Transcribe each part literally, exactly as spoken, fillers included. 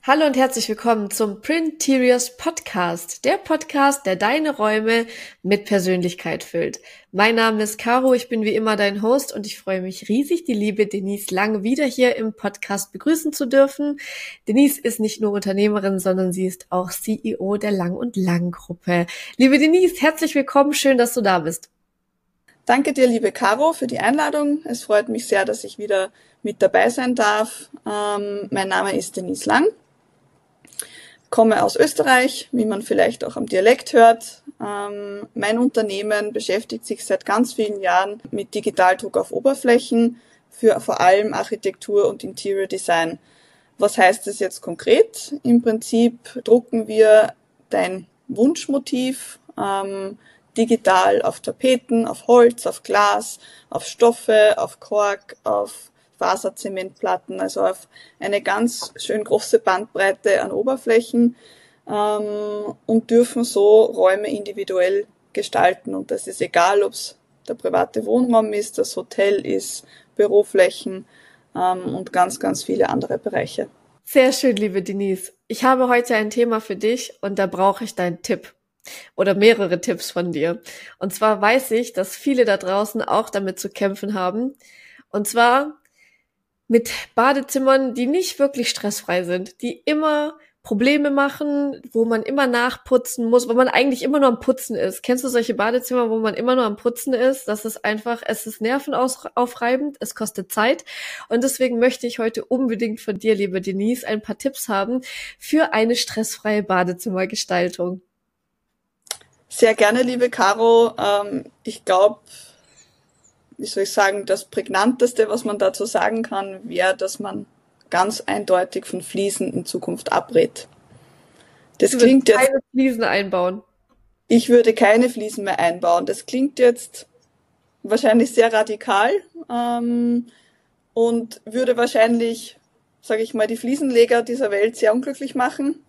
Hallo und herzlich willkommen zum Printeriors Podcast, der Podcast, der deine Räume mit Persönlichkeit füllt. Mein Name ist Caro, ich bin wie immer dein Host und ich freue mich riesig, die liebe Denise Lang wieder hier im Podcast begrüßen zu dürfen. Denise ist nicht nur Unternehmerin, sondern sie ist auch C E O der Lang und Lang Gruppe. Liebe Denise, herzlich willkommen, schön, dass du da bist. Danke dir, liebe Caro, für die Einladung. Es freut mich sehr, dass ich wieder mit dabei sein darf. Ähm, mein Name ist Denise Lang. Komme aus Österreich, wie man vielleicht auch am Dialekt hört. Ähm, mein Unternehmen beschäftigt sich seit ganz vielen Jahren mit Digitaldruck auf Oberflächen für vor allem Architektur und Interior Design. Was heißt das jetzt konkret? Im Prinzip drucken wir dein Wunschmotiv ähm, digital auf Tapeten, auf Holz, auf Glas, auf Stoffe, auf Kork, auf Faserzementplatten, also auf eine ganz schön große Bandbreite an Oberflächen ähm, und dürfen so Räume individuell gestalten. Und das ist egal, ob es der private Wohnraum ist, das Hotel ist, Büroflächen ähm, und ganz, ganz viele andere Bereiche. Sehr schön, liebe Denise. Ich habe heute ein Thema für dich und da brauche ich deinen Tipp. Oder mehrere Tipps von dir. Und zwar weiß ich, dass viele da draußen auch damit zu kämpfen haben. Und zwar mit Badezimmern, die nicht wirklich stressfrei sind, die immer Probleme machen, wo man immer nachputzen muss, wo man eigentlich immer nur am Putzen ist. Kennst du solche Badezimmer, wo man immer nur am Putzen ist? Das ist einfach, es ist nervenaufreibend, es kostet Zeit. Und deswegen möchte ich heute unbedingt von dir, liebe Denise, ein paar Tipps haben für eine stressfreie Badezimmergestaltung. Sehr gerne, liebe Caro. Ähm, ich glaube, wie soll ich sagen, das Prägnanteste, was man dazu sagen kann, wäre, dass man ganz eindeutig von Fliesen in Zukunft abrät. Das klingt jetzt... keine Fliesen einbauen. Ich würde keine Fliesen mehr einbauen. Das klingt jetzt wahrscheinlich sehr radikal ähm, und würde wahrscheinlich, sage ich mal, die Fliesenleger dieser Welt sehr unglücklich machen.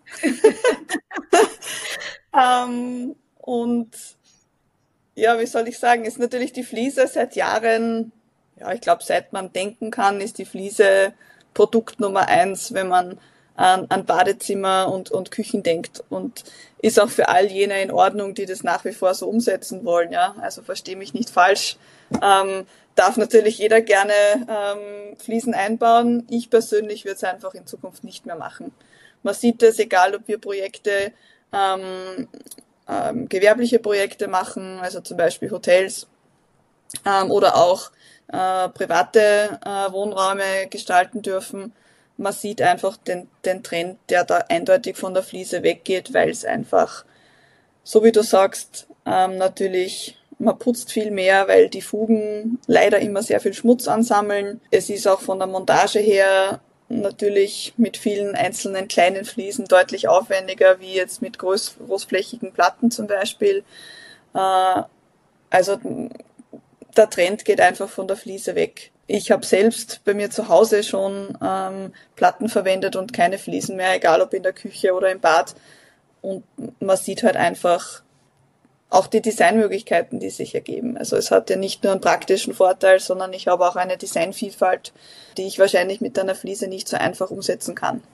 ähm, und ja, wie soll ich sagen, ist natürlich die Fliese seit Jahren, ja, ich glaube, seit man denken kann, ist die Fliese Produkt Nummer eins, wenn man an, an Badezimmer und, und Küchen denkt und ist auch für all jene in Ordnung, die das nach wie vor so umsetzen wollen, ja. Also verstehe mich nicht falsch. Ähm, darf natürlich jeder gerne ähm, Fliesen einbauen. Ich persönlich würde es einfach in Zukunft nicht mehr machen. Man sieht es, egal ob wir Projekte ähm, Ähm, gewerbliche Projekte machen, also zum Beispiel Hotels ähm, oder auch äh, private äh, Wohnräume gestalten dürfen. Man sieht einfach den, den Trend, der da eindeutig von der Fliese weggeht, weil es einfach, so wie du sagst, ähm, natürlich, man putzt viel mehr, weil die Fugen leider immer sehr viel Schmutz ansammeln. Es ist auch von der Montage her natürlich mit vielen einzelnen kleinen Fliesen deutlich aufwendiger, wie jetzt mit groß, großflächigen Platten zum Beispiel. Äh, also der Trend geht einfach von der Fliese weg. Ich habe selbst bei mir zu Hause schon ähm, Platten verwendet und keine Fliesen mehr, egal ob in der Küche oder im Bad. Und man sieht halt einfach auch die Designmöglichkeiten, die sich ergeben. Also es hat ja nicht nur einen praktischen Vorteil, sondern ich habe auch eine Designvielfalt, die ich wahrscheinlich mit einer Fliese nicht so einfach umsetzen kann.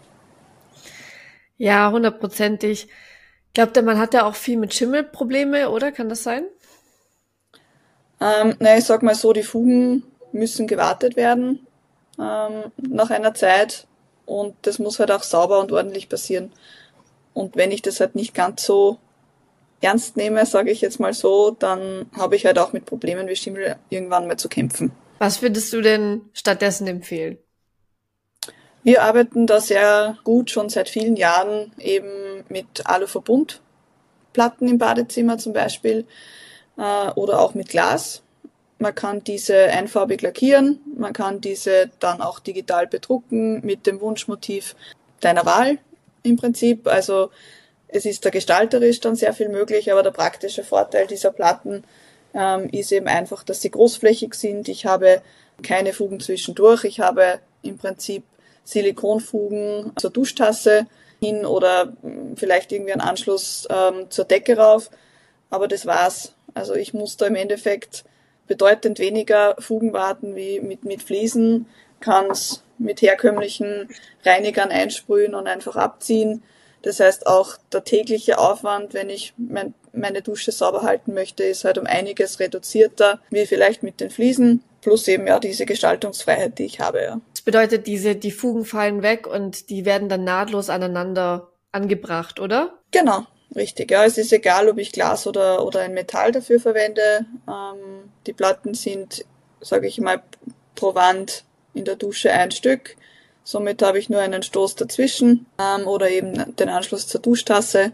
Ja, hundertprozentig. Glaubt ihr, man hat ja auch viel mit Schimmelprobleme, oder? Kann das sein? Ähm, na, ich sag mal so, die Fugen müssen gewartet werden ähm, nach einer Zeit und das muss halt auch sauber und ordentlich passieren. Und wenn ich das halt nicht ganz so ernst nehme, sage ich jetzt mal so, dann habe ich halt auch mit Problemen wie Schimmel irgendwann mal zu kämpfen. Was würdest du denn stattdessen empfehlen? Wir arbeiten da sehr gut schon seit vielen Jahren eben mit Aluverbundplatten im Badezimmer zum Beispiel äh, oder auch mit Glas. Man kann diese einfarbig lackieren, man kann diese dann auch digital bedrucken mit dem Wunschmotiv deiner Wahl im Prinzip. Also es ist da gestalterisch dann sehr viel möglich, aber der praktische Vorteil dieser Platten ähm, ist eben einfach, dass sie großflächig sind. Ich habe keine Fugen zwischendurch. Ich habe im Prinzip Silikonfugen zur Duschtasse hin oder vielleicht irgendwie einen Anschluss ähm, zur Decke rauf. Aber das war's. Also ich muss da im Endeffekt bedeutend weniger Fugen warten wie mit, mit Fliesen. Kann es mit herkömmlichen Reinigern einsprühen und einfach abziehen. Das heißt, auch der tägliche Aufwand, wenn ich mein, meine Dusche sauber halten möchte, ist halt um einiges reduzierter, wie vielleicht mit den Fliesen, plus eben ja diese Gestaltungsfreiheit, die ich habe. Ja. Das bedeutet, diese, die Fugen fallen weg und die werden dann nahtlos aneinander angebracht, oder? Genau, richtig. Ja, es ist egal, ob ich Glas oder, oder ein Metall dafür verwende. Ähm, die Platten sind, sage ich mal, pro Wand in der Dusche ein Stück. Somit habe ich nur einen Stoß dazwischen ähm, oder eben den Anschluss zur Duschtasse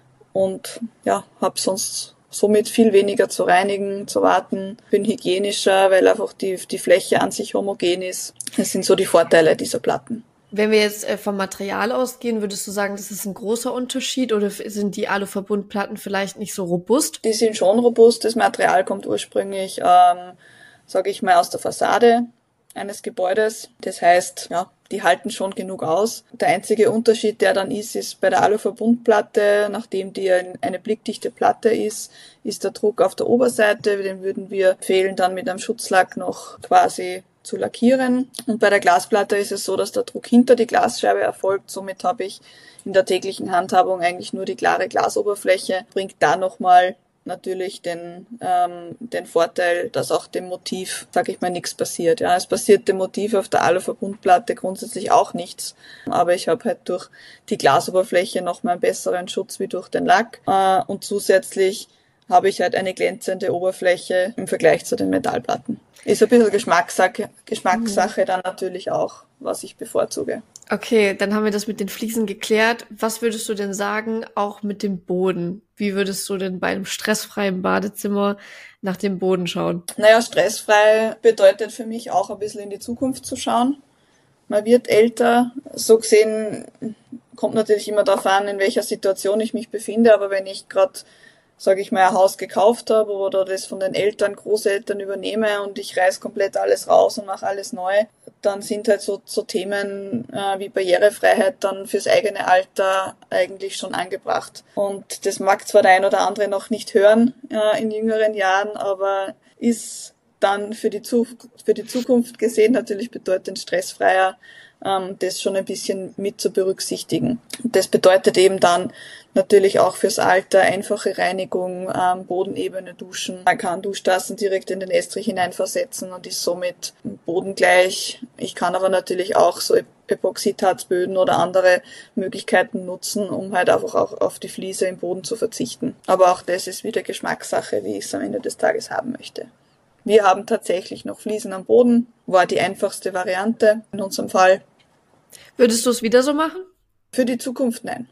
und ja, habe sonst somit viel weniger zu reinigen, zu warten. Bin hygienischer, weil einfach die, die Fläche an sich homogen ist. Das sind so die Vorteile dieser Platten. Wenn wir jetzt äh, vom Material ausgehen, würdest du sagen, das ist ein großer Unterschied oder sind die Aluverbundplatten vielleicht nicht so robust? Die sind schon robust. Das Material kommt ursprünglich, ähm, sage ich mal, aus der Fassade eines Gebäudes. Das heißt, ja, die halten schon genug aus. Der einzige Unterschied, der dann ist, ist bei der Aluverbundplatte, nachdem die eine blickdichte Platte ist, ist der Druck auf der Oberseite. Den würden wir empfehlen, dann mit einem Schutzlack noch quasi zu lackieren. Und bei der Glasplatte ist es so, dass der Druck hinter die Glasscheibe erfolgt. Somit habe ich in der täglichen Handhabung eigentlich nur die klare Glasoberfläche. Bringt da nochmal natürlich den ähm, den Vorteil, dass auch dem Motiv, sage ich mal, nichts passiert. Ja, es passiert dem Motiv auf der Aluverbundplatte grundsätzlich auch nichts, aber ich habe halt durch die Glasoberfläche noch mal einen besseren Schutz wie durch den Lack äh, und zusätzlich habe ich halt eine glänzende Oberfläche im Vergleich zu den Metallplatten. Ist ein bisschen Geschmackssache, Geschmackssache dann natürlich auch, was ich bevorzuge. Okay, dann haben wir das mit den Fliesen geklärt. Was würdest du denn sagen, auch mit dem Boden? Wie würdest du denn bei einem stressfreien Badezimmer nach dem Boden schauen? Naja, stressfrei bedeutet für mich auch ein bisschen in die Zukunft zu schauen. Man wird älter. So gesehen kommt natürlich immer darauf an, in welcher Situation ich mich befinde. Aber wenn ich gerade, sage ich mal, ein Haus gekauft habe oder das von den Eltern, Großeltern übernehme und ich reiß komplett alles raus und mache alles neu, dann sind halt so, so Themen äh, wie Barrierefreiheit dann fürs eigene Alter eigentlich schon angebracht. Und das mag zwar der ein oder andere noch nicht hören äh, in jüngeren Jahren, aber ist dann für die, Zu- für die Zukunft gesehen natürlich bedeutend stressfreier, ähm, das schon ein bisschen mit zu berücksichtigen. Und das bedeutet eben dann natürlich auch fürs Alter einfache Reinigung, ähm, Bodenebene duschen. Man kann Duschtassen direkt in den Estrich hineinversetzen und ist somit bodengleich. Ich kann aber natürlich auch so Epoxidharzböden oder andere Möglichkeiten nutzen, um halt einfach auch auf die Fliese im Boden zu verzichten. Aber auch das ist wieder Geschmackssache, wie ich es am Ende des Tages haben möchte. Wir haben tatsächlich noch Fliesen am Boden, war die einfachste Variante in unserem Fall. Würdest du es wieder so machen? Für die Zukunft nein.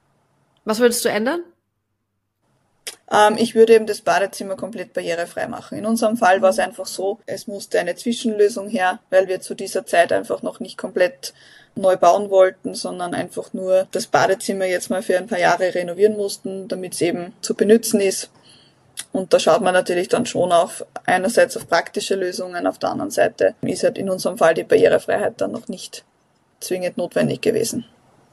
Was würdest du ändern? Ähm, ich würde eben das Badezimmer komplett barrierefrei machen. In unserem Fall war es einfach so, es musste eine Zwischenlösung her, weil wir zu dieser Zeit einfach noch nicht komplett neu bauen wollten, sondern einfach nur das Badezimmer jetzt mal für ein paar Jahre renovieren mussten, damit es eben zu benutzen ist. Und da schaut man natürlich dann schon auf, einerseits auf praktische Lösungen, auf der anderen Seite ist halt in unserem Fall die Barrierefreiheit dann noch nicht zwingend notwendig gewesen.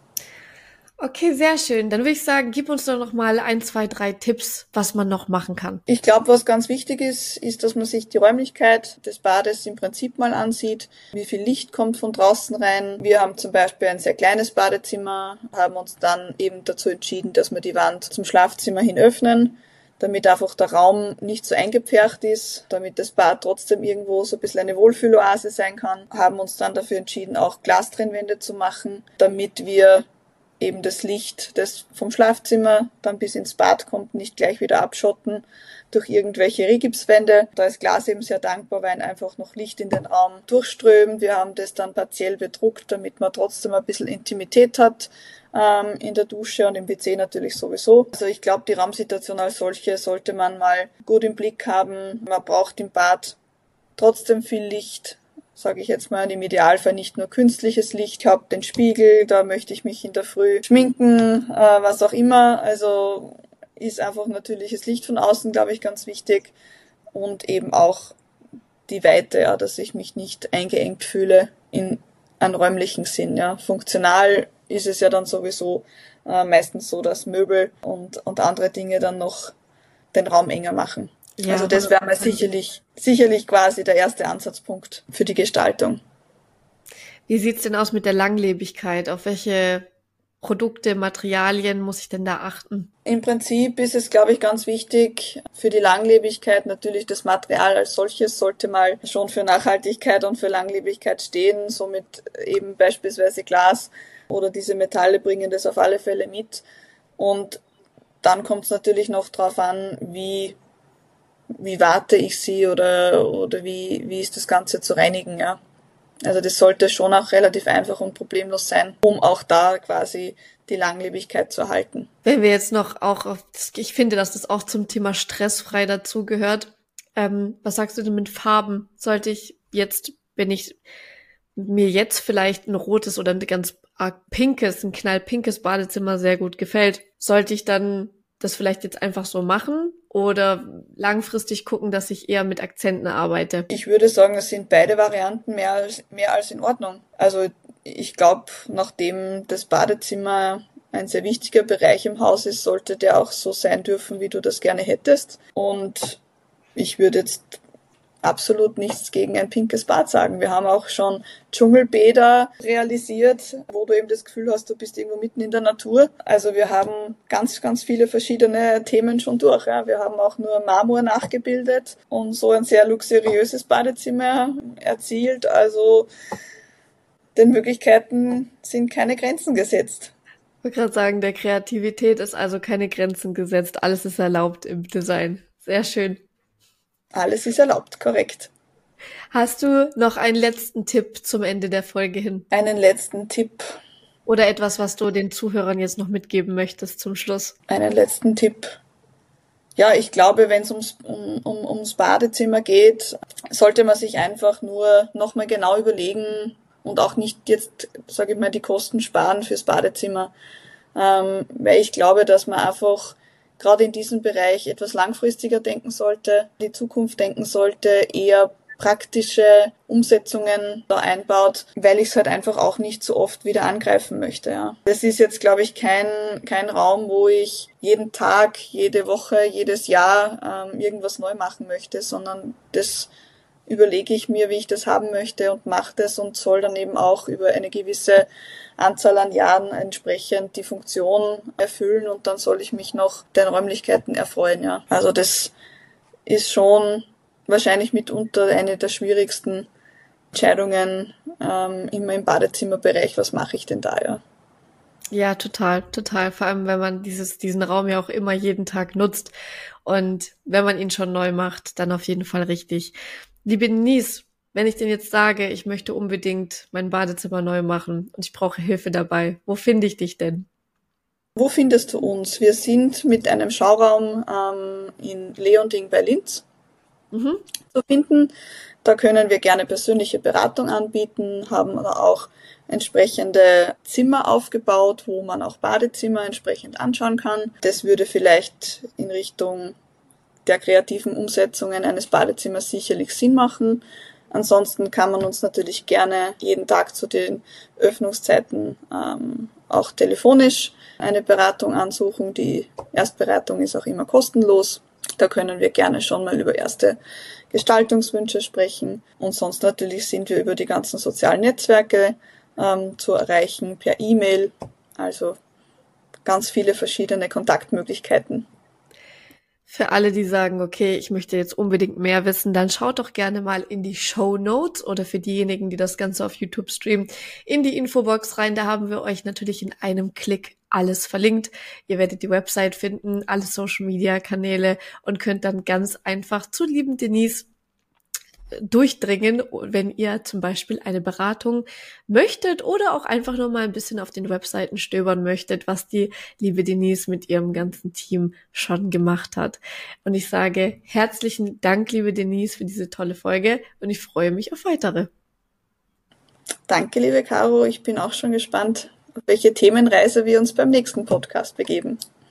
Okay, sehr schön. Dann würde ich sagen, gib uns doch noch mal ein, zwei, drei Tipps, was man noch machen kann. Ich glaube, was ganz wichtig ist, ist, dass man sich die Räumlichkeit des Bades im Prinzip mal ansieht. Wie viel Licht kommt von draußen rein? Wir haben zum Beispiel ein sehr kleines Badezimmer, haben uns dann eben dazu entschieden, dass wir die Wand zum Schlafzimmer hin öffnen, damit einfach der Raum nicht so eingepfercht ist, damit das Bad trotzdem irgendwo so ein bisschen eine Wohlfühloase sein kann. Haben uns dann dafür entschieden, auch Glastrennwände zu machen, damit wir eben das Licht, das vom Schlafzimmer dann bis ins Bad kommt, nicht gleich wieder abschotten durch irgendwelche Rigipswände. Da ist Glas eben sehr dankbar, weil einfach noch Licht in den Raum durchströmt. Wir haben das dann partiell bedruckt, damit man trotzdem ein bisschen Intimität hat ähm, in der Dusche und im W C natürlich sowieso. Also ich glaube, die Raumsituation als solche sollte man mal gut im Blick haben. Man braucht im Bad trotzdem viel Licht, sage ich jetzt mal, im Idealfall nicht nur künstliches Licht. Ich habe den Spiegel, da möchte ich mich in der Früh schminken, äh, was auch immer. Also ist einfach natürliches Licht von außen, glaube ich, ganz wichtig. Und eben auch die Weite, ja, dass ich mich nicht eingeengt fühle in einem räumlichen Sinn. Ja. Funktional ist es ja dann sowieso äh, meistens so, dass Möbel und, und andere Dinge dann noch den Raum enger machen. Ja, also das wäre mal sicherlich, sicherlich quasi der erste Ansatzpunkt für die Gestaltung. Wie sieht's denn aus mit der Langlebigkeit? Auf welche Produkte, Materialien muss ich denn da achten? Im Prinzip ist es, glaube ich, ganz wichtig für die Langlebigkeit natürlich das Material als solches sollte mal schon für Nachhaltigkeit und für Langlebigkeit stehen. Somit eben beispielsweise Glas oder diese Metalle bringen das auf alle Fälle mit. Und dann kommt es natürlich noch drauf an, wie wie warte ich sie oder oder wie wie ist das Ganze zu reinigen, ja. Also das sollte schon auch relativ einfach und problemlos sein, um auch da quasi die Langlebigkeit zu erhalten. Wenn wir jetzt noch auch auf, das, ich finde, dass das auch zum Thema stressfrei dazugehört. Ähm, was sagst du denn mit Farben? Sollte ich jetzt, wenn ich mir jetzt vielleicht ein rotes oder ein ganz arg pinkes, ein knallpinkes Badezimmer sehr gut gefällt, sollte ich dann das vielleicht jetzt einfach so machen oder langfristig gucken, dass ich eher mit Akzenten arbeite? Ich würde sagen, es sind beide Varianten mehr als, mehr als in Ordnung. Also ich glaube, nachdem das Badezimmer ein sehr wichtiger Bereich im Haus ist, sollte der auch so sein dürfen, wie du das gerne hättest. Und ich würde jetzt absolut nichts gegen ein pinkes Bad sagen. Wir haben auch schon Dschungelbäder realisiert, wo du eben das Gefühl hast, du bist irgendwo mitten in der Natur. Also wir haben ganz, ganz viele verschiedene Themen schon durch. Ja. Wir haben auch nur Marmor nachgebildet und so ein sehr luxuriöses Badezimmer erzielt. Also den Möglichkeiten sind keine Grenzen gesetzt. Ich wollte gerade sagen, der Kreativität ist also keine Grenzen gesetzt. Alles ist erlaubt im Design. Sehr schön. Alles ist erlaubt, korrekt. Hast du noch einen letzten Tipp zum Ende der Folge hin? Einen letzten Tipp. Oder etwas, was du den Zuhörern jetzt noch mitgeben möchtest zum Schluss? Einen letzten Tipp. Ja, ich glaube, wenn es ums, um, um, ums Badezimmer geht, sollte man sich einfach nur nochmal genau überlegen und auch nicht jetzt, sage ich mal, die Kosten sparen fürs Badezimmer. Ähm, weil ich glaube, dass man einfach gerade in diesem Bereich etwas langfristiger denken sollte, die Zukunft denken sollte, eher praktische Umsetzungen da einbaut, weil ich es halt einfach auch nicht so oft wieder angreifen möchte. Ja. Das ist jetzt, glaube ich, kein kein Raum, wo ich jeden Tag, jede Woche, jedes Jahr ähm, irgendwas neu machen möchte, sondern das überlege ich mir, wie ich das haben möchte und mache das und soll dann eben auch über eine gewisse Anzahl an Jahren entsprechend die Funktion erfüllen und dann soll ich mich noch den Räumlichkeiten erfreuen. Ja. Also das ist schon wahrscheinlich mitunter eine der schwierigsten Entscheidungen ähm, immer im Badezimmerbereich. Was mache ich denn da, ja? Ja, total, total. Vor allem, wenn man dieses, diesen Raum ja auch immer jeden Tag nutzt und wenn man ihn schon neu macht, dann auf jeden Fall richtig. Liebe Denise, wenn ich denn jetzt sage, ich möchte unbedingt mein Badezimmer neu machen und ich brauche Hilfe dabei, wo finde ich dich denn? Wo findest du uns? Wir sind mit einem Schauraum ähm, in Leonding bei Linz mhm. zu finden. Da können wir gerne persönliche Beratung anbieten, haben aber auch entsprechende Zimmer aufgebaut, wo man auch Badezimmer entsprechend anschauen kann. Das würde vielleicht in Richtung der kreativen Umsetzungen eines Badezimmers sicherlich Sinn machen. Ansonsten kann man uns natürlich gerne jeden Tag zu den Öffnungszeiten ähm, auch telefonisch eine Beratung ansuchen. Die Erstberatung ist auch immer kostenlos. Da können wir gerne schon mal über erste Gestaltungswünsche sprechen. Und sonst natürlich sind wir über die ganzen sozialen Netzwerke ähm, zu erreichen, per E-Mail. Also ganz viele verschiedene Kontaktmöglichkeiten. Für alle, die sagen, okay, ich möchte jetzt unbedingt mehr wissen, dann schaut doch gerne mal in die Shownotes oder für diejenigen, die das Ganze auf YouTube streamen, in die Infobox rein. Da haben wir euch natürlich in einem Klick alles verlinkt. Ihr werdet die Website finden, alle Social-Media-Kanäle und könnt dann ganz einfach zu lieben Denise durchdringen, wenn ihr zum Beispiel eine Beratung möchtet oder auch einfach nur mal ein bisschen auf den Webseiten stöbern möchtet, was die liebe Denise mit ihrem ganzen Team schon gemacht hat. Und ich sage herzlichen Dank, liebe Denise, für diese tolle Folge und ich freue mich auf weitere. Danke, liebe Caro. Ich bin auch schon gespannt, auf welche Themenreise wir uns beim nächsten Podcast begeben.